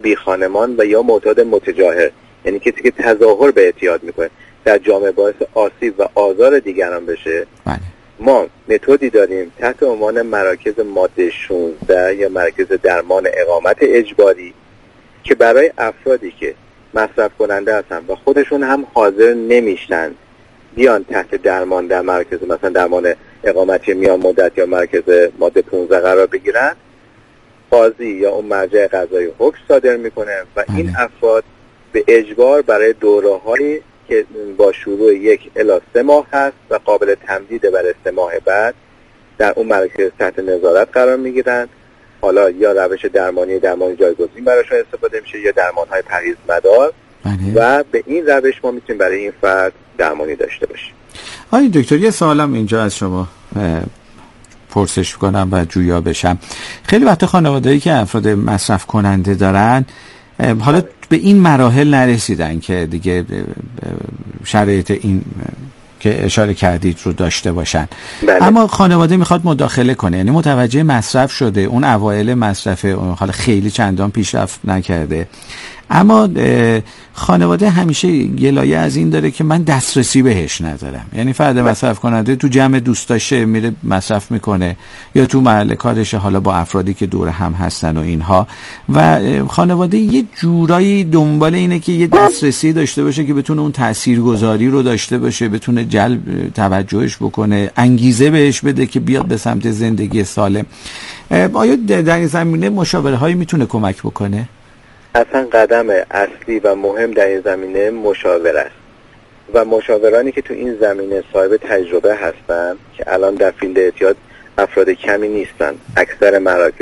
بی خانمان و یا معتاد متجاهر، یعنی کسی که تظاهر به اعتیاد میکنه در جامعه باعث آسیب و آزار دیگران بشه. ما متدی داریم تحت عنوان مراکز ماده 16 یا مراکز درمان اقامت اجباری که برای افرادی که مصرف کننده هستن و خودشون هم حاضر نمیشن بیان تحت درمان در مرکز مثلا درمان اقامتی میان مدت یا مرکز ماده 15 قرار بگیرن، قاضی یا اون مرجع قضایی حکم صادر میکنه و این افراد به اجبار برای دوره‌هایی که با شروع 1 الی 3 ماه هست و قابل تمدید برای 3 ماه بعد در اون مرکز تحت نظارت قرار میگیرن. حالا یا روش درمانی جایگزین براشون استفاده میشه یا درمان‌های پرهیز مدار و به این روش ما میتونیم برای این فرد درمانی داشته باشیم. آقای دکتر یه سوالم اینجا از شما پرسش کنم و جویا بشم. خیلی وقت خانواده‌ای که افراد مصرف کننده دارن حالا به این مراحل نرسیدن که دیگه شرایط این که اشاره کردید رو داشته باشن. اما خانواده میخواد مداخله کنه، یعنی متوجه مصرف شده، اون اوایل مصرف حالا خیلی چندان پیشرفت نکرده، اما خانواده همیشه گلایه از این داره که من دسترسی بهش ندارم. یعنی فرد مصرف کننده تو جمع دوستاشه میره مصرف میکنه یا تو محل کارش حالا با افرادی که دور هم هستن و اینها، و خانواده یه جورایی دنبال اینه که یه دسترسی داشته باشه که بتونه اون تاثیرگذاری رو داشته باشه، بتونه جلب توجهش بکنه، انگیزه بهش بده که بیاد به سمت زندگی سالم. آیا در این زمینه مشاوره هایی میتونه کمک بکنه؟ اصلا قدم اصلی و مهم در این زمینه مشاوره است و مشاورانی که تو این زمینه صاحب تجربه هستن که الان در فیلد اعتیاد افراد کمی نیستن. اکثر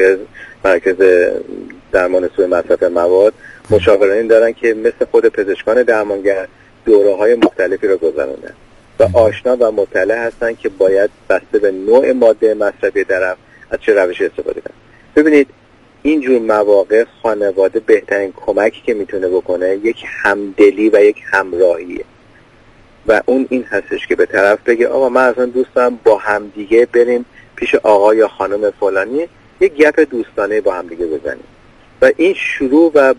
مراکز درمان سوء مصرف مواد مشاورانی دارن که مثل خود پزشکان درمانگر دوره‌های مختلفی رو گذروندن و آشنا و مطلع هستن که باید بسته به نوع ماده مصرفی طرف از چه روشی استفاده کنن. ببینید اینجور مواقع خانواده بهترین کمکی که میتونه بکنه یک همدلی و یک همراهیه و اون این هستش که به طرف بگه آقا من اصلا دوست دارم با همدیگه بریم پیش آقا یا خانم فلانی یک گپ دوستانه با همدیگه بزنیم و این شروع و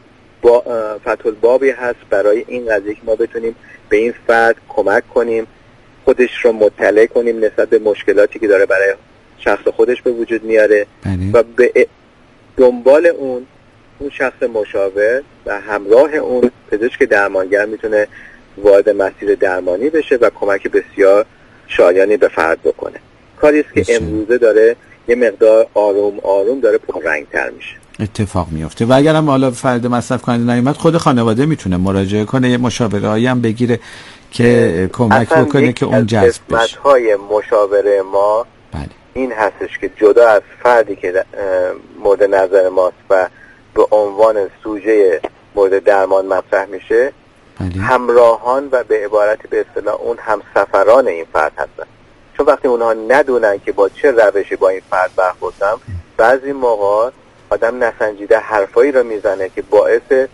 فتح البابی هست برای این قضیه که ما بتونیم به این فرد کمک کنیم، خودش رو مطلع کنیم نسبت به مشکلاتی که داره برای شخص خودش به وجود میاره و به دنبال اون شخص مشاور و همراه اون پزشک درمانگر میتونه وارد مسیر درمانی بشه و کمک بسیار شایانی به فرد بکنه. کاری است که امروزه داره یه مقدار آروم آروم داره پررنگ‌تر میشه، اتفاق میفته. و اگر هم حالا فرد مصرف کننده نیامد خود خانواده میتونه مراجعه کنه، یه مشاوره‌ای هم بگیره که کمک بکنه که اون جذب بشه. قسمت‌های مشاوره ما این هستش که جدا از فردی که مورد نظر ماست و به عنوان سوژه مورد درمان مطرح میشه، همراهان و به عبارتی به اصطلاح اون همسفران این فرد هستن. چون وقتی اونها ندونن که با چه روشی با این فرد برخوردن، بعضی موقع آدم نسنجیده حرفایی رو میزنه که باعث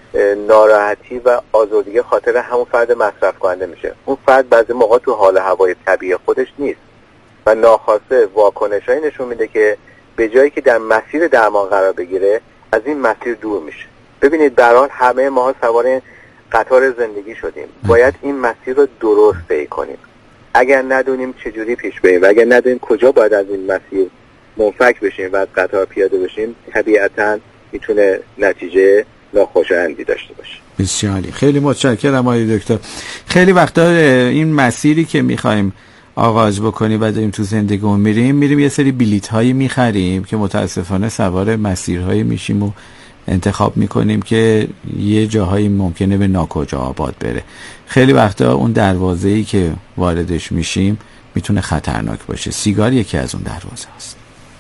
ناراحتی و آزردگی خاطر همون فرد مصرف کننده میشه. اون فرد بعضی موقع تو حال هوای طبیعی خودش نیست و ناخواسته واکنشایی نشون میده که به جایی که در مسیر درمان قرار بگیره از این مسیر دور میشه. ببینید به هر حال همه ما سوار قطار زندگی شدیم، باید این مسیر رو درست طی کنیم. اگر ندونیم چجوری پیش بریم و اگر ندونیم کجا باید از این مسیر منفک بشیم و از قطار پیاده بشیم، طبیعتاً میتونه نتیجه ناخوشایندی داشته باشه. بسیاری خیلی متشکرم آقای دکتر. خیلی وقتا این مسیری که میخوایم آغاز بکنیم و داریم تو زندگیمون میریم یه سری بلیط هایی میخریم که متاسفانه سوار مسیرهایی میشیم و انتخاب میکنیم که یه جاهایی ممکنه به ناکجا آباد بره. خیلی وقتا اون دروازه‌ای که واردش میشیم میتونه خطرناک باشه. سیگار یکی از اون دروازه است.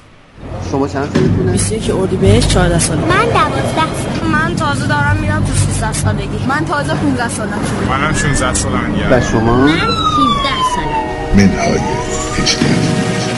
شما چند سالتونه؟ 21 اردیبهشت 14 سال. من 12 سال. من تازه دارم میرم تو 13 سالگی. من تازه 15 سالم شده. منم 16 سالم. و شما؟ من 17 سالم. منهای اجتماعی.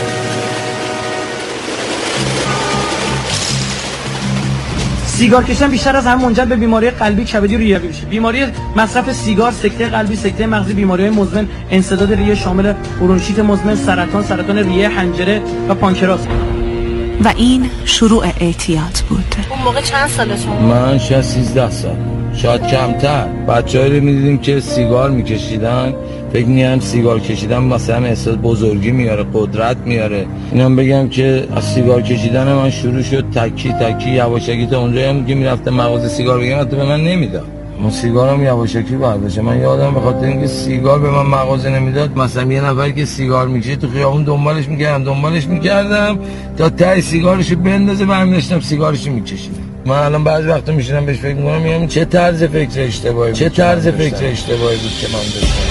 سیگار کشیدن بیشتر از همه منجر به بیماری قلبی، کبدی و ریوی میشه. بیماری مصرف سیگار، سکته قلبی، سکته مغزی، بیماری‌های مزمن، انسداد ریه شامل برونشیت مزمن، سرطان ریه، حنجره و پانکراس. و این شروع اعتیاد بود. اون موقع چند سالتون؟ من شاید 13 سال، شاید کمتر. بچه‌ها رو می‌دیدیم که سیگار می‌کشیدن، فکر می‌کردم سیگار کشیدن مثلا احساس بزرگی میاره، قدرت میاره. اینم بگم که از سیگار کشیدن من شروع شد، تکی یواشکی تا اونجایی هم که میرفتم مغازه سیگار بگیرم حتی به من نمیداد. من سیگارم یواشکی برداشتم. من یادم به خاطر اینکه سیگار به من مغازه نمیداد، مثلا یه نفر که سیگار میکشید تو خیابون دنبالش میکردم تا ته سیگارشو بندازه، برمی داشتم سیگارشو میکشیدم. من الان بعضی وقتا میشینم بهش فکر میکنم، میگم چه طرز فکر اشتباهی بود که من داشتم.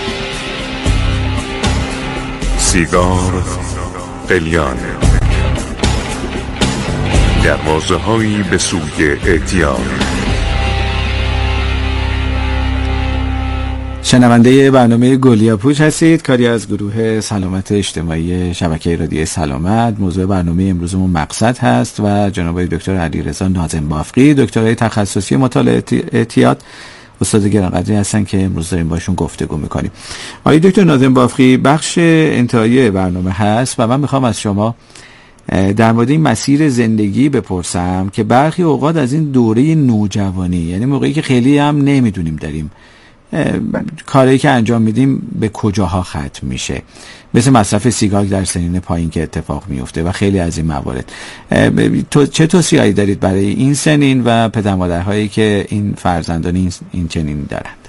سیگار قلیان، دروازه‌هایی به سوی اعتیاد. شنونده برنامه گلیاپوش هستید، کاری از گروه سلامت اجتماعی شبکه رادیو سلامت. موضوع برنامه امروزمون مقصد هست و جناب دکتر علیرضا ناظم بافقی، دکترای تخصصی مطالعه اعتیاد، استاد گرانقدری هستن که امروز داریم باشون گفتگو میکنیم. آقای دکتر ناظم بافقی، بخش انتهایی برنامه هست و من میخوام از شما در مورد این مسیر زندگی بپرسم که برخی اوقات از این دوره نوجوانی، یعنی موقعی که خیلی هم نمیدونیم داریم کاری که انجام میدیم به کجاها ختم میشه، مثل مصرف سیگار در سنین پایین که اتفاق میفته و خیلی از این موارد. چه توصیه‌ای دارید برای این سنین و پدر مادرهایی که این فرزندان این چنین دارند؟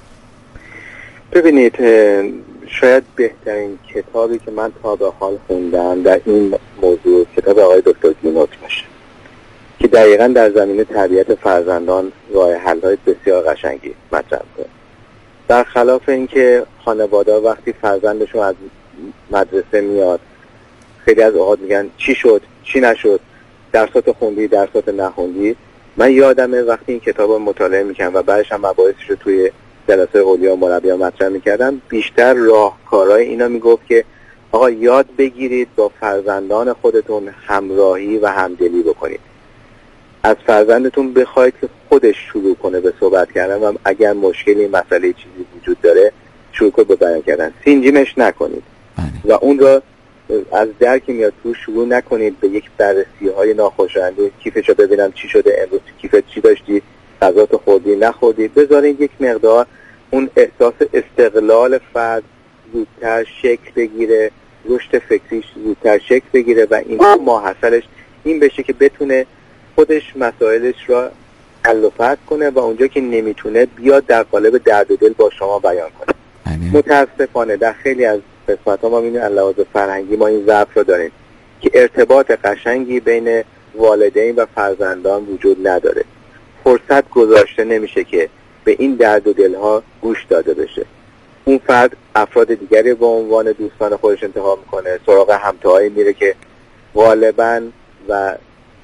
ببینید، شاید بهترین کتابی که من تا به حال خوندم در این موضوع کتاب آقای دکتر گینوت باشه که دقیقاً در زمینه تربیت فرزندان راه حل‌های بسیار قشنگی مطرح کنه. برخلاف اینکه خانواده‌ها وقتی فرزندشون از مدرسه میاد خیلی از اوقات میگن چی شد چی نشد، درسات خوندی درسات نخوندی. من یادمه وقتی این کتاب رو مطالعه میکردم و بعدش هم مباحثش رو توی جلسه اولیاء و مربیان مطرح میکردم، بیشتر راهکارهای اینا میگفت که آقا یاد بگیرید با فرزندان خودتون همراهی و همدلی بکنید. از فرزندتون بخواید که خودش شروع کنه به صحبت کردن و اگر مشکلی مسئله چیزی وجود داره شروع کنه به بیان کردن. سینجیمش نکنید و اون را از درکی میاد تو شروع نکنید به یک بررسی‌های ناخوشایند. کیفشو ببینم چی شده، امروز کیفت چی داشتی، غذاتو خوردی نخوردی. بذارید یک مقدار اون احساس استقلال فرد زودتر شکل بگیره، رشد فکریش زودتر شکل بگیره و این ماحصلش این بشه که بتونه خودش مسائلش را حل و فصل کنه و اونجا که نمیتونه بیاد در قالب درد و دل با شما بیان کنه. متاسفانه در خیلی از قسمت‌ها ما می‌بینیم علاوه بر فرهنگی ما این ضعف رو داریم که ارتباط قشنگی بین والدین و فرزندان وجود نداره. فرصت گذاشته نمیشه که به این درد و دلها گوش داده بشه. اون فرد افراد دیگری به عنوان دوستان خودش انتخاب میکنه، سراغ همتاهایی میره که غالباً و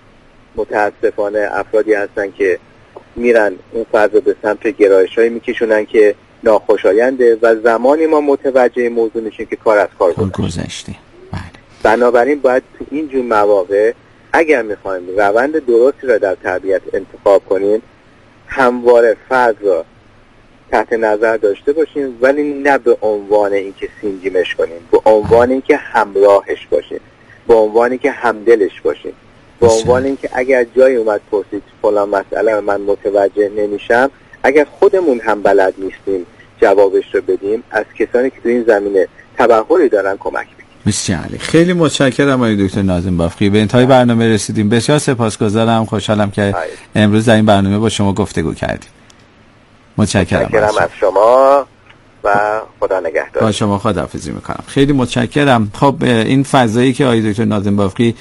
متاسفانه افرادی هستن که میرن اون فرد رو به سمت گرایش‌هایی میکشونن که ناخوشاینده و زمانی ما متوجه موضوع میشیم که کار از کار گذشته. بنابراین باید تو اینجور مواقع اگر میخوایم روند درستی را در تربیت انتخاب کنیم همواره فرد را تحت نظر داشته باشیم، ولی نه به عنوان اینکه سینجیمش کنیم، به عنوان اینکه همراهش باشیم، به عنوان اینکه همدلش باشیم، به عنوان اینکه اگر جایی اومد پرسید فلان مسئله من متوجه نمیشم، اگر خودمون هم بلد نیستیم جوابش رو بدیم، از کسانی که تو این زمینه تبحری دارن کمک بگیریم. بسیار خیلی متشکرم آقای دکتر ناظم بافقی. به انتهای برنامه رسیدیم. بسیار سپاسگزارم، خوشحالم که امروز در این برنامه با شما گفتگو کردیم. متشکرم از شما و خدا نگهدار. با شما خداحافظی میکنم. خیلی متشکرم. خب این فضایی که آقای دکتر ناظم بافقی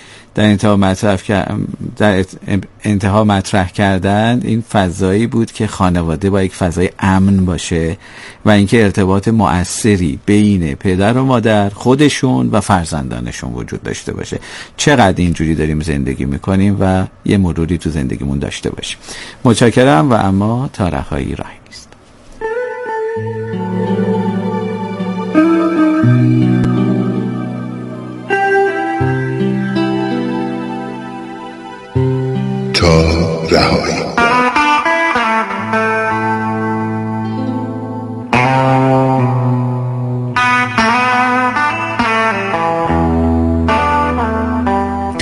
در انتها مطرح کردن، این فضایی بود که خانواده با یک فضای امن باشه و اینکه ارتباط مؤثری بین پدر و مادر، خودشون و فرزندانشون وجود داشته باشه. چقدر اینجوری داریم زندگی میکنیم و یه مروری تو زندگیمون داشته باشیم. متشکرم و اما تا رهایی راهی نیست. تا رهایی.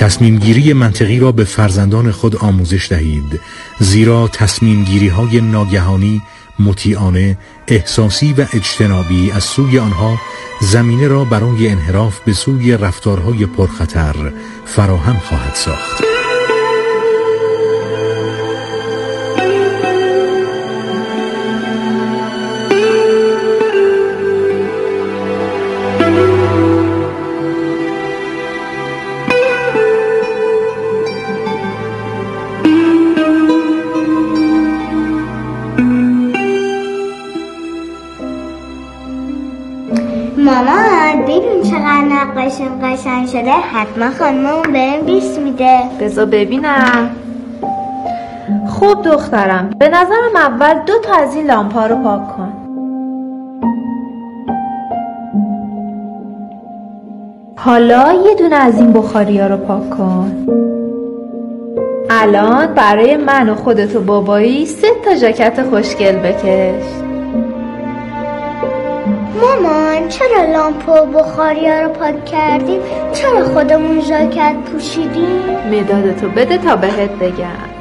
تصمیمگیری منطقی را به فرزندان خود آموزش دهید، زیرا تصمیمگیری‌های ناگهانی، مطیعانه، احساسی و اجتنابی از سوی آنها زمینه را برای انحراف به سوی رفتارهای پرخطر فراهم خواهد ساخت. مامان ببین چقدر نقاشیم قشنگ شده، حتما خانممون بهم 20 میده. بذار ببینم. خوب دخترم، به نظرم اول 2 تا از این لامپا رو پاک کن. حالا یه دونه از این بخاریا رو پاک کن. الان برای من و خودت و بابایی 3 تا ژاکت خوشگل بکش. مامان چرا لامپ و بخاریا رو پاک کردیم؟ چرا خودمون ژاکت پوشیدیم؟ مدادتو بده تا بهت بگم.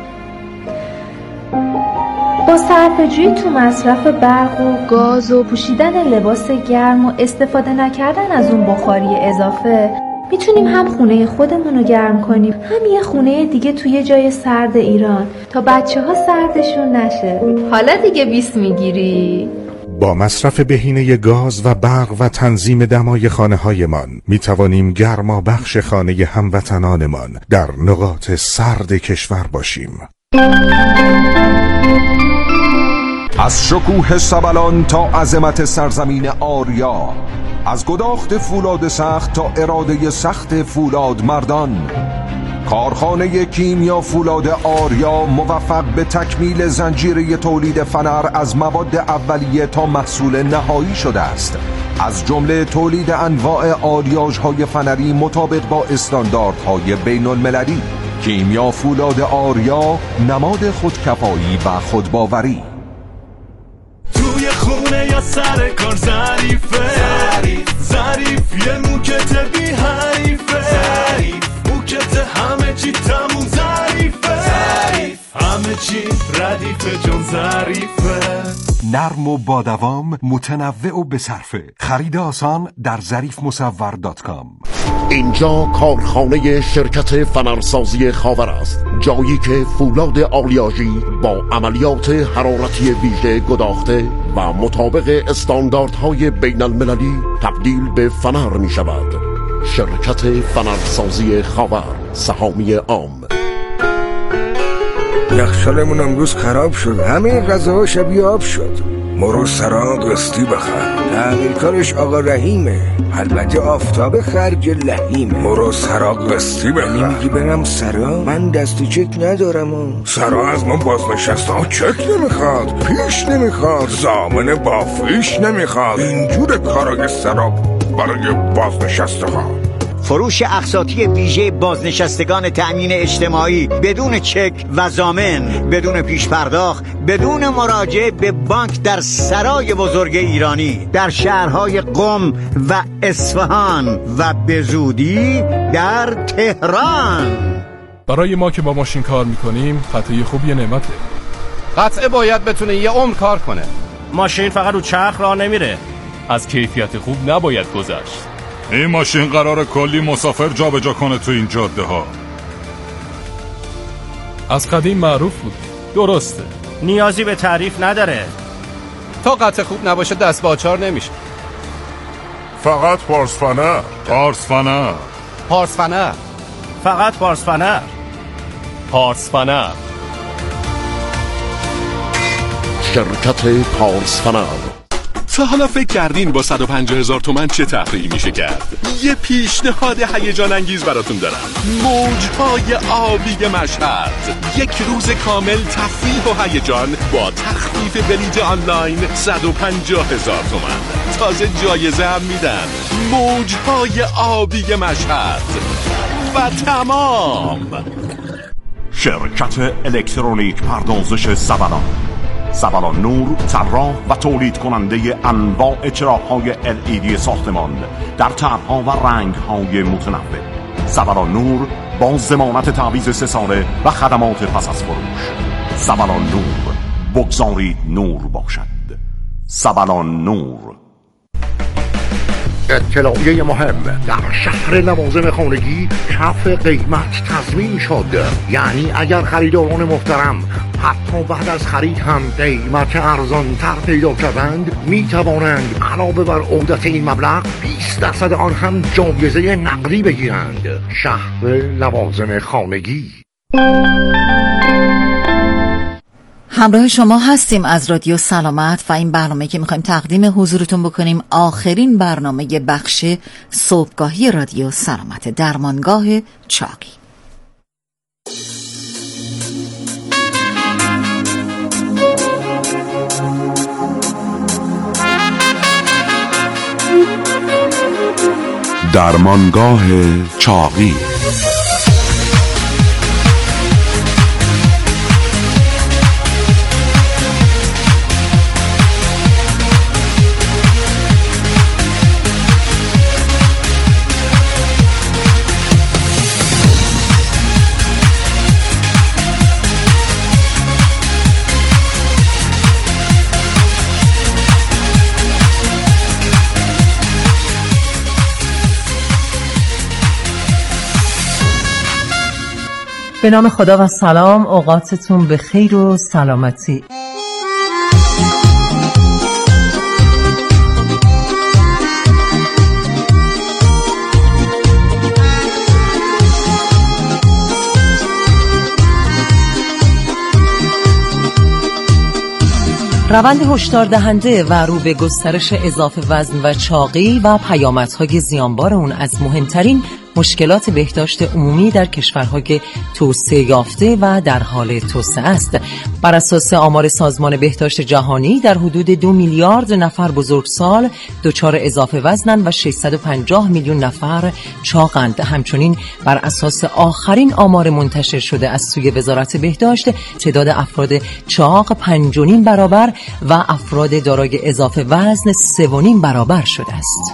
با صرفه‌جویی تو مصرف برق و گاز و پوشیدن لباس گرم و استفاده نکردن از اون بخاری اضافه میتونیم هم خونه خودمون رو گرم کنیم، هم یه خونه دیگه توی جای سرد ایران تا بچه‌ها سردشون نشه. حالا دیگه 20 میگیری؟ با مصرف بهینه گاز و برق و تنظیم دمای خانه‌هایمان می‌توانیم گرمابخش خانه هموطنانمان در نقاط سرد کشور باشیم. از شکوه سبلان تا عظمت سرزمین آریا، از گداخت فولاد سخت تا اراده سخت فولاد مردان، کارخانه کیمیا فولاد آریا موفق به تکمیل زنجیره تولید فنر از مواد اولیه تا محصول نهایی شده است، از جمله تولید انواع آلیاژهای فنری مطابق با استانداردهای بین المللی. کیمیا فولاد آریا، نماد خودکفایی و خودباوری. توی خونه یا سر کار ظریفه، ظریف یه موکت بی حریفه، موکت همه چی تموم ظریفه، همه چی ردیفه جون ظریفه. نرم و با دوام، متنوع و بصرفه. خرید آسان در ظریفمصور.com. اینجا کارخانه شرکت فنرسازی خاور است، جایی که فولاد آلیاژی با عملیات حرارتی ویژه گداخته و مطابق استانداردهای بین المللی تبدیل به فنر می شود. شرکت فنرسازی خاور، سهامی عام. یخچالمون امروز خراب شد، همه غذاها شبیه آب شد. مرو سرا قسطی بخر، تعمیرکارش آقا رحیمه، البته آفتاب خرج لحیمه. مرو سرا قسطی بخر. میگی برم سرا؟ من دست چک ندارم. سرا از ما بازنشسته ها چک نمیخواد، پیش نمیخواد، ضامن با فیش نمیخواد. اینجور کارای سرا برای بازنشسته ها. فروش اقساطی ویژه بازنشستگان تأمین اجتماعی بدون چک و ضامن، بدون پیش پرداخت، بدون مراجعه به بانک در سرای بزرگ ایرانی در شهرهای قم و اصفهان و به زودی در تهران. برای ما که با ماشین کار میکنیم قطعه خوب یه نعمته. قطعه باید بتونه یه عمر کار کنه. ماشین فقط رو چرخ راه نمیره، از کیفیت خوب نباید گذشت. این ماشین قراره کلی مسافر جابجا کنه تو این جاده ها. از قدیم معروف بود. درسته، نیازی به تعریف نداره. تا قطع خوب نباشه دست به آچار نمیشه. فقط پارسفنر. پارسفنر. پارسفنر. فقط پارسفنر. پارسفنر. شرکت پارسفنر. تا حالا فکر کردین با 150,000 تومان چه تفریحی میشه کرد؟ یه پیشنهاد هیجان انگیز براتون دارم. موجهای آبی مشهد، یک روز کامل تفریح و هیجان با تخفیف بلیط آنلاین 150,000 تومان. تازه جایزه هم میدن. موجهای آبی مشهد و تمام. شرکت الکترونیک پردازش سبلان، سبلان نور، طراح و تولید کننده انواع چراغ‌های LED ساختمان در طرح‌ها و رنگ‌های متنوع. سبلان نور با ضمانت تعویض 3 ساله و خدمات پس از فروش. سبلان نور، بگذارید نور باشد. سبلان نور. اطلاعیه مهم: در شهر لوازم خانگی کف قیمت تضمین شد. یعنی اگر خریداران محترم حتی بعد از خرید هم قیمت ارزان‌تر پیدا کردند، می توانند علاوه بر عودت این مبلغ 20% آن هم جایزه نقدی بگیرند. شهر لوازم خانگی. همراه شما هستیم از رادیو سلامت و این برنامه که میخوایم تقدیم حضورتون بکنیم آخرین برنامه بخش صبحگاهی رادیو سلامت، درمانگاه چاقی. درمانگاه چاقی. به نام خدا و سلام، اوقاتتون به خیر و سلامتی. روند هشدار دهنده و رو به گسترش اضافه وزن و چاقی و پیامدهای زیانبار اون از مهمترین مشکلات بهداشت عمومی در کشورهای توسعه یافته و در حال توسعه است. بر اساس آمار سازمان بهداشت جهانی در حدود 2 میلیارد نفر بزرگسال دچار اضافه وزنند و 650 میلیون نفر چاقند. همچنین بر اساس آخرین آمار منتشر شده از سوی وزارت بهداشت، تعداد افراد چاق 5.5 برابر و افراد دارای اضافه وزن 3.5 برابر شده است.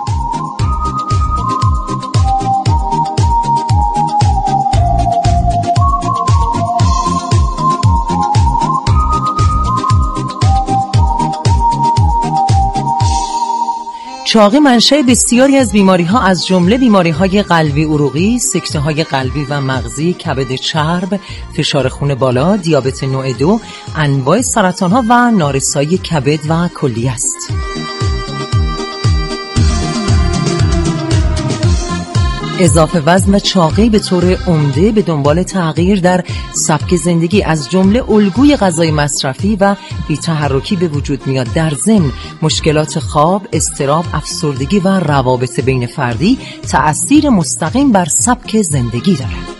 چاقی منشأ بسیاری از بیماری‌ها از جمله بیماری‌های قلبی عروقی، سکته‌های قلبی و مغزی، کبد چرب، فشار خون بالا، دیابت نوع 2، انواع سرطان‌ها و نارسایی کبد و کلیه است. اضافه وزن و چاقی به طور عمده به دنبال تغییر در سبک زندگی از جمله الگوی غذای مصرفی و بی‌تحرکی به وجود میاد. در ضمن مشکلات خواب، اضطراب، افسردگی و روابط بین فردی تأثیر مستقیم بر سبک زندگی دارد.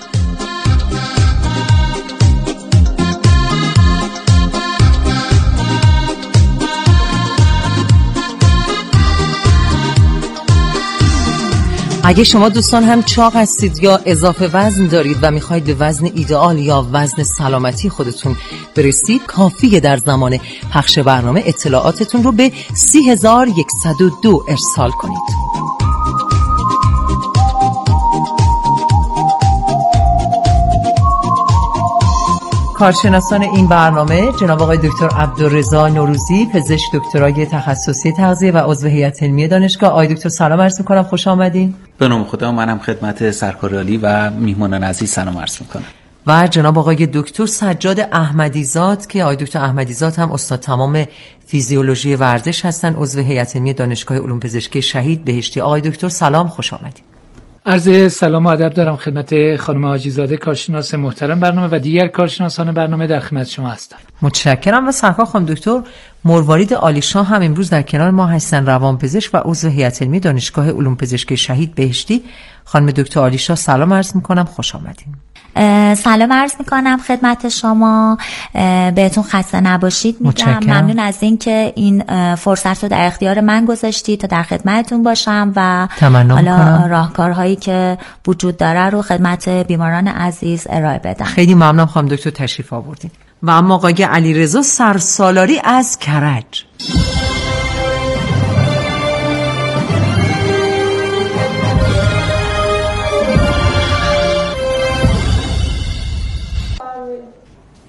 اگه شما دوستان هم چاق هستید یا اضافه وزن دارید و میخواید به وزن ایدئال یا وزن سلامتی خودتون برسید، کافیه در زمان پخش برنامه اطلاعاتتون رو به 30102 ارسال کنید. کارشناسان این برنامه جناب آقای دکتر عبدالرضا نوروزی، پزشک دکترای تخصصی تغذیه و عضو هیئت علمی دانشگاه. آقای دکتر سلام عرض می‌کنم، خوش آمدین. به نام خدا، منم خدمت سرکار عالی و میهمانان عزیز سلام عرض می‌کنم. و جناب آقای دکتر سجاد احمدیزاد که آقای دکتر احمدیزاد هم استاد تمام فیزیولوژی ورزش هستن، عضو هیئت علمی دانشگاه علوم پزشکی شهید بهشتی. آقای دکتر سلام، خوش آمدید. عرض سلام و ادب دارم خدمت خانم حاجی‌زاده کارشناس محترم برنامه و دیگر کارشناسان برنامه. در خدمت شما هستم. متشکرم. و سرکار خانم دکتر مروارید عالیشاه هم امروز در کنار ما هستن، روانپزشک و عضو هیئت علمی دانشگاه علوم پزشکی شهید بهشتی. خانم دکتر عالیشاه سلام عرض می‌کنم، خوش آمدین. سلام عرض میکنم خدمت شما، بهتون خسته نباشید میگم. ممنون از اینکه این فرصت رو در اختیار من گذاشتید تا در خدمتتون باشم و حالا راهکارهایی که وجود داره رو خدمت بیماران عزیز ارائه بدم. خیلی ممنونم خانم دکتر تشریف آوردین. و اما آقای علیرضا سرسالاری از کرج.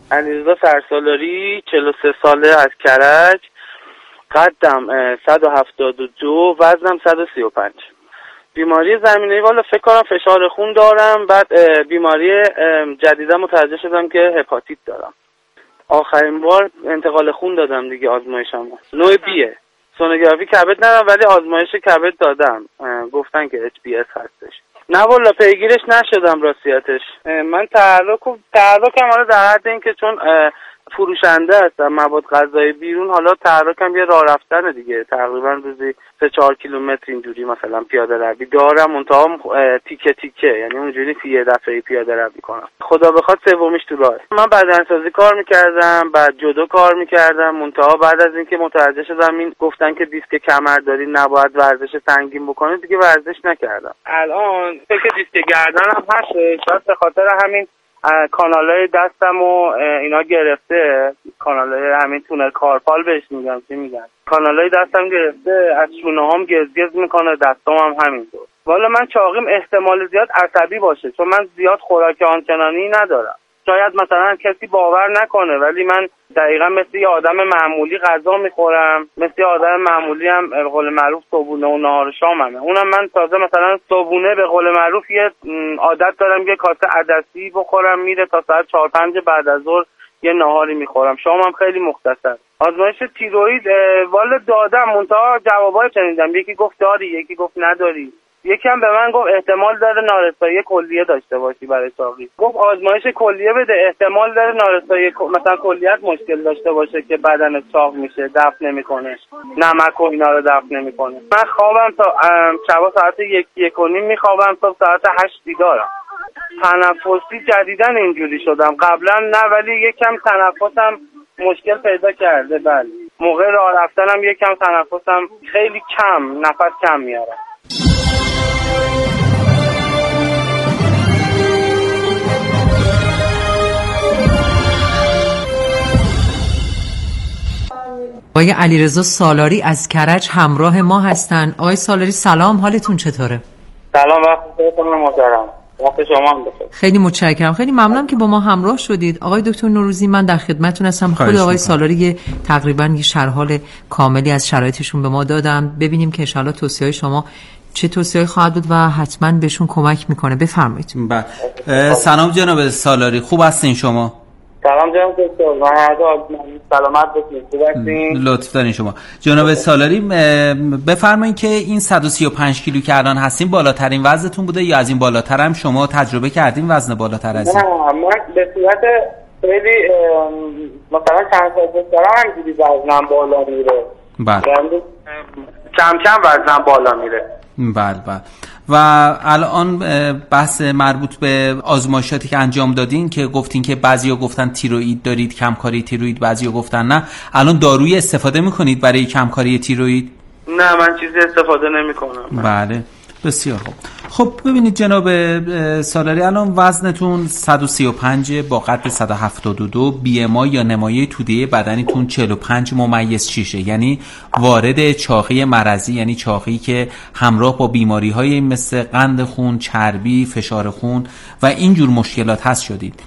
علیرضا سرسالاری، 43 ساله، از کرج. قدم 172، وزنم 135. بیماری زمینه‌ای والا فکر کنم فشار خون دارم. بعد بیماری جدیدا متوجه شدم که هپاتیت دارم. آخرین بار انتقال خون دادم دیگه، آزمایشم نوع بیه. سونوگرافی کبد ندارم ولی آزمایش کبد دادم، گفتن که HBS هستش. نه والا پیگیرش نشدم راستیتش. من تحرکم حالا در حد این که چون فروشنده هستم مواد غذایی بیرون، حالا تحرکم یه راه رفتن دیگه، تقریبا روزی 3-4 کیلومتر اینجوری مثلا پیاده روی دارم، منتها تیکه تیکه، یعنی اونجوری یه دفعه پیاده روی کنم. خدا بخواد سومیش تو راهه. من بدنسازی کار میکردم، بعد جودو کار میکردم، منتها بعد از اینکه متوجه شدم این گفتن که دیسک کمر داری نباید ورزش سنگین بکنی، دیگه ورزش نکردم. الان فکر دیسک گردنم هست، به خاطر همین کانالای دستم و اینا گرفته، کانالای همین تونل کارپال بهش میگم، چی میگن، کانالای دستم گرفته، از شونه هم گزگز میکنه، دستام هم همینطور. والا من چاقیم احتمال زیاد عصبی باشه، چون من زیاد خوراک آنچنانی ندارم. شاید مثلا کسی باور نکنه ولی من دقیقا مثل یه آدم معمولی غذا میخورم، مثل یه آدم معمولی هم به قول معروف صبحونه و نهار شاممه. اونم من تازه مثلا صبحونه به قول معروف یه عادت دارم یه کاسه عدسی بخورم، میره تا ساعت 4-5 بعد از ظهر یه نهاری میخورم، شامم خیلی مختصر. آزمایش تیروئید والا دادم، منتها جوابای شنیدم، یکی گفت داری، یکی گفت نداری. یکی هم به من گفت احتمال داره نارسایی کلیه داشته باشی برای چاقی. گفت آزمایش کلیه بده، احتمال داره نارسایی مثلا کلیت مشکل داشته باشه که بدن چاق میشه، دفع نمیکنه، نمک و اینا رو دفع نمیکنه. من خوابم تا شب ساعت 1-1:30 میخوابم، تا ساعت 8 بیدارم. تنفسی جدیدن اینجوری شدم، قبلا نه ولی یکم تنفسم مشکل پیدا کرده. بله موقع راه رفتنم یکم تنفسم خیلی کم، نفس کم میارم. آقای علیرضا سالاری از کرج همراه ما هستن. آقای سالاری سلام، حالتون چطوره؟ سلام، وقتتون محترم. وقت شما هم بخیر. خیلی متشکرم، خیلی ممنونم که با ما همراه شدید. آقای دکتر نوروزی من در خدمتتون هستم. خود آقای سالاری تقریبا یه شرح حال کاملی از شرایطشون به ما دادن. ببینیم که ان شاءالله توصیه‌های شما چه توصیه‌ای خواهد بود و حتما بهشون کمک میکنه. بفرمایید. سلام جناب سالاری، خوب هستین شما؟ سلام جناب دکتر، سلامت باشید. لطف دارین شما. جناب سالاری بفرمایید که این 135 کیلو که الان هستین بالاترین وزنتون بوده یا از این بالاتر هم شما تجربه کردین وزن بالاتر از این؟ نه من به صورت خیلی مثلا چند سال گذشته همینجوری وزنم بالا میره. بله. کم کم وزنم بالا میره. بله. و الان بحث مربوط به آزمایشاتی که انجام دادین که گفتین که بعضیا گفتن تیروئید دارید، کمکاری تیروئید، بعضیا گفتن نه، الان دارویی استفاده میکنید برای کمکاری تیروئید؟ نه من چیزی استفاده نمیکنم. بله بسیار خوب. خب ببینید جناب سالاری، الان وزنتون 135 با قد 172، BMI یا نمایه توده بدنیتون 45/6، یعنی وارد چاقی مرضی، یعنی چاقی که همراه با بیماری‌های مثل قند خون، چربی، فشار خون و اینجور مشکلات هست شدید.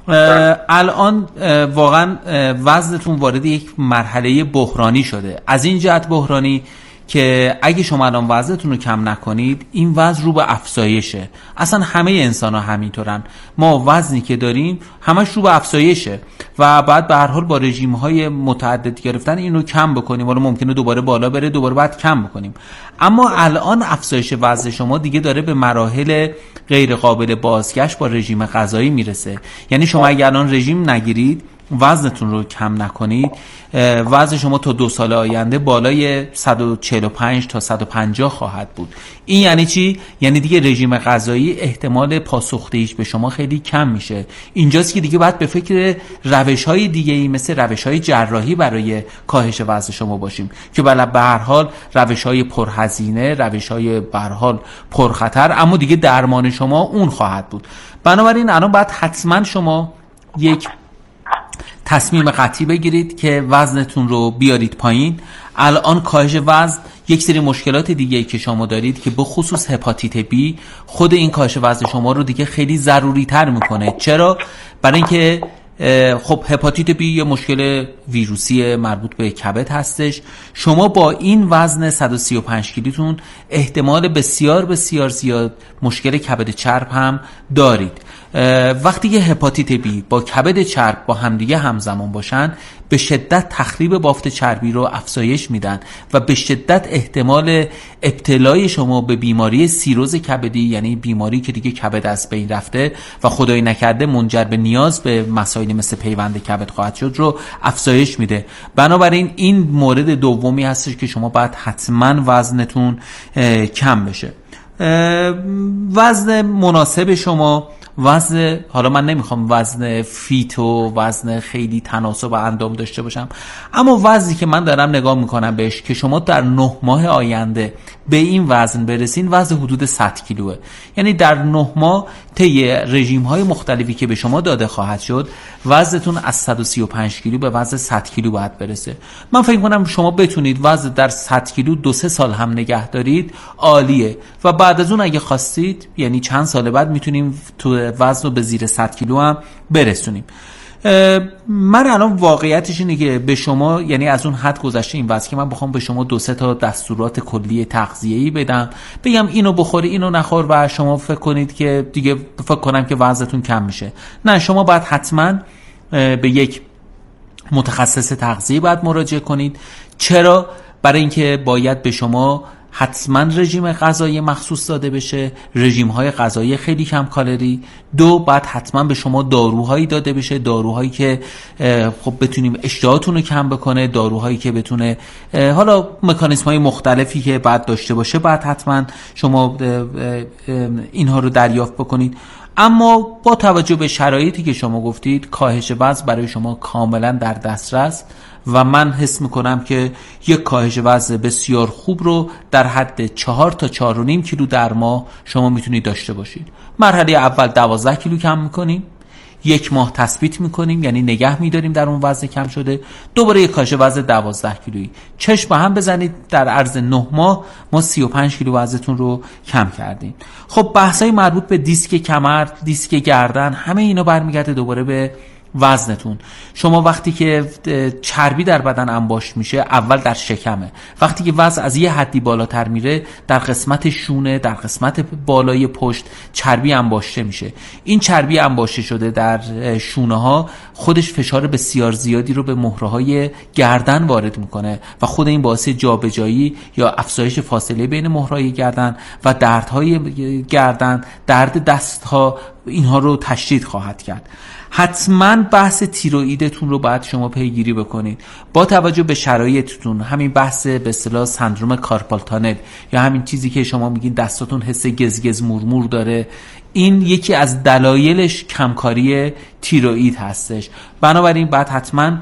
الان واقعا وزنتون وارد یک مرحله بحرانی شده. از این جهت بحرانی که اگه شما الان وزنتون رو کم نکنید این وزن رو به افزایشه. اصلا همه انسان ها همینطورن، ما وزنی که داریم همش رو به افزایشه و بعد به هر حال با رژیم های متعدد گرفتن این رو کم بکنیم. حالا ممکنه دوباره بالا بره، دوباره بعد کم بکنیم. اما الان افزایش وزن شما دیگه داره به مراحل غیر قابل بازگشت با رژیم غذایی میرسه. یعنی شما اگه الان رژیم نگیرید، وزنتون رو کم نکنید، وزن شما تا 2 سال آینده بالای 145 تا 150 خواهد بود. این یعنی چی؟ یعنی دیگه رژیم غذایی احتمال پاسخدهیش به شما خیلی کم میشه. اینجاست که دیگه باید به فکر روش‌های دیگه‌ای مثل روش‌های جراحی برای کاهش وزن شما باشیم که به هر حال روش‌های پرهزینه، روش‌های به هر حال پرخطر، اما دیگه درمان شما اون خواهد بود. بنابراین الان باید حتما شما یک تصمیم قطعی بگیرید که وزنتون رو بیارید پایین. الان کاهش وزن یک سری مشکلات دیگه که شما دارید که به خصوص هپاتیت بی خود این کاهش وزن شما رو دیگه خیلی ضروری تر میکنه. چرا؟ برای اینکه خب هپاتیت بی یه مشکل ویروسی مربوط به کبد هستش. شما با این وزن 135 کیلوتون احتمال بسیار بسیار زیاد مشکل کبد چرب هم دارید. وقتی که هپاتیت بی با کبد چرب با همدیگه همزمان باشن به شدت تخریب بافت چربی رو افزایش میدن و به شدت احتمال ابتلای شما به بیماری سیروز کبدی، یعنی بیماری که دیگه کبد از بین رفته و خدای نکرده منجر به نیاز به مسائل مثل پیوند کبد خواهد شد، رو افزایش میده. بنابراین این مورد دومی هستش که شما باید حتما وزنتون کم بشه. وزن مناسب شما، وزن، حالا من نمیخوام وزن فیت و وزن خیلی تناسب و اندام داشته باشم، اما وزنی که من دارم نگاه میکنم بهش که شما در 9 ماه آینده به این وزن برسین، وزن حدود 100 کیلوه. یعنی در 9 ماه طی رژیم های مختلفی که به شما داده خواهد شد، وزنتون از 135 کیلو به وزن 100 کیلو باید برسه. من فکر کنم شما بتونید وزن در 100 کیلو 2-3 سال هم نگه دارید، عالیه. و بعد از اون اگه خواستید، یعنی چند سال بعد، میتونیم تو وزن رو به زیر 100 کیلو هم برسونیم. من الان واقعیتش اینه که به شما، یعنی از اون حد گذشته این وزن که من بخوام به شما 2-3 تا دستورات کلی تغذیه‌ای بدم، بگم اینو بخوری اینو نخور و شما فکر کنید که دیگه فکر کنم که وزنتون کم میشه. نه، شما باید حتما به یک متخصص تغذیه باید مراجعه کنید. چرا؟ برای اینکه باید به شما حتما رژیم غذایی مخصوص داده بشه، رژیم های غذایی خیلی کم کالری. 2، بعد حتما به شما داروهایی داده بشه، داروهایی که خب بتونیم اشتهاتون رو کم بکنه، داروهایی که بتونه حالا مکانیزم های مختلفی که بعد داشته باشه، بعد حتما شما اینها رو دریافت بکنید. اما با توجه به شرایطی که شما گفتید، کاهش وزن برای شما کاملا در دسترس و من حس میکنم که یک کاهش وزن بسیار خوب رو در حد 4 تا 4.5 کیلو در ماه شما میتونید داشته باشید. مرحله اول 12 کیلو کم میکنیم، 1 ماه تثبیت میکنیم، یعنی نگه میداریم در اون وزن کم شده، دوباره یک کاهش وزن 12 کیلویی. چشم به هم بزنید، در عرض 9 ماه ما 35 کیلو وزنتون رو کم کردیم. خب بحثای مربوط به دیسک کمر، دیسک گردن، همه اینا برمیگرده دوباره به وزنتون. شما وقتی که چربی در بدن انباشت میشه، اول در شکمه. وقتی که وزن از یه حدی بالاتر میره، در قسمت شونه، در قسمت بالای پشت چربی انباشته میشه. این چربی انباشته شده در شونه ها خودش فشار بسیار زیادی رو به مهره های گردن وارد میکنه و خود این باعث جابجایی یا افزایش فاصله بین مهره های گردن و دردهای گردن، درد دستها، اینها رو تشدید خواهد کرد. حتما بحث تیروئیدتون رو باید شما پیگیری بکنید با توجه به شرایطتون. همین بحث به اصطلاح سندروم کارپال تانل یا همین چیزی که شما میگین دستاتون حس گزگز مورمور داره، این یکی از دلایلش کمکاری تیروئید هستش. بنابراین باید حتما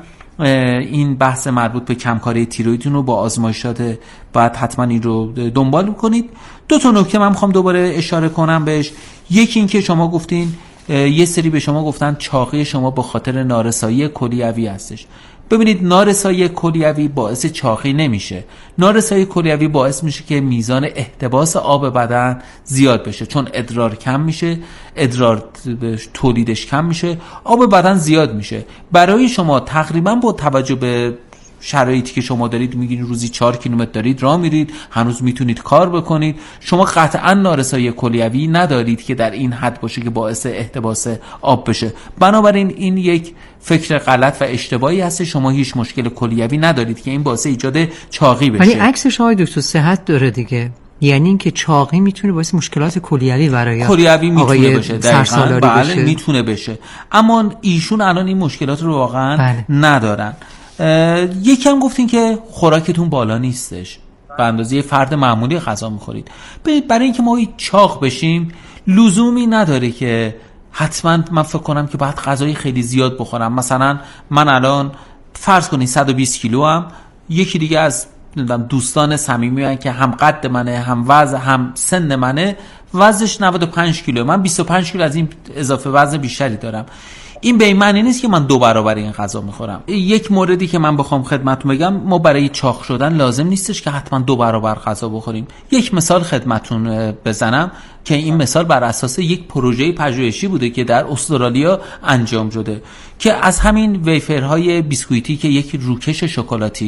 این بحث مربوط به کمکاری تیروئیدتون رو با آزمایشات باید حتما این رو دنبال کنید. 2 تا نکته من میخوام دوباره اشاره کنم بهش. یکی این که شما گفتین یه سری به شما گفتن چاقی شما به خاطر نارسایی کلیوی هستش. ببینید، نارسایی کلیوی باعث چاقی نمیشه. نارسایی کلیوی باعث میشه که میزان احتباس آب بدن زیاد بشه، چون ادرار کم میشه، ادرار تولیدش کم میشه، آب بدن زیاد میشه. برای شما تقریبا با توجه به شرایطی که شما دارید، میگین روزی 4 کیلومتر دارید راه میرید، هنوز میتونید کار بکنید، شما قطعا نارسایی کلیوی ندارید که در این حد باشه که باعث احتباس آب بشه. بنابراین این یک فکر غلط و اشتباهی هست. شما هیچ مشکل کلیوی ندارید که این باعث ایجاد چاقی بشه. ولی عکسش آقای دکتر صحت داره دیگه، یعنی اینکه چاقی میتونه باعث مشکلات کلیوی برای کلیوی میتونه بشه. دقیقاً بله، میتونه بشه. اما ایشون الان این مشکلات رو واقعا ندارن. یکم گفتین که خوراکتون بالا نیستش، به اندازه فرد معمولی غذا میخورید. برای اینکه ما چاق بشیم لزومی نداره که حتما من فکر کنم که باید غذای خیلی زیاد بخورم. مثلا من الان فرض کنید 120 کیلو هم، یکی دیگه از دوستان صمیمی من که هم قد منه، هم وزن، هم سن منه، وزنش 95 کیلو، من 25 کیلو از این اضافه وزن بیشتری دارم. این به این معنی نیست که من 2 برابر این غذا میخورم. یک موردی که من بخوام خدمتتون بگم، ما برای چاق شدن لازم نیستش که حتما 2 برابر غذا بخوریم. یک مثال خدمتتون بزنم که این مثال بر اساس یک پروژه پژوهشی بوده که در استرالیا انجام شده که از همین ویفرهای بیسکویتی که یک روکش شکلاتی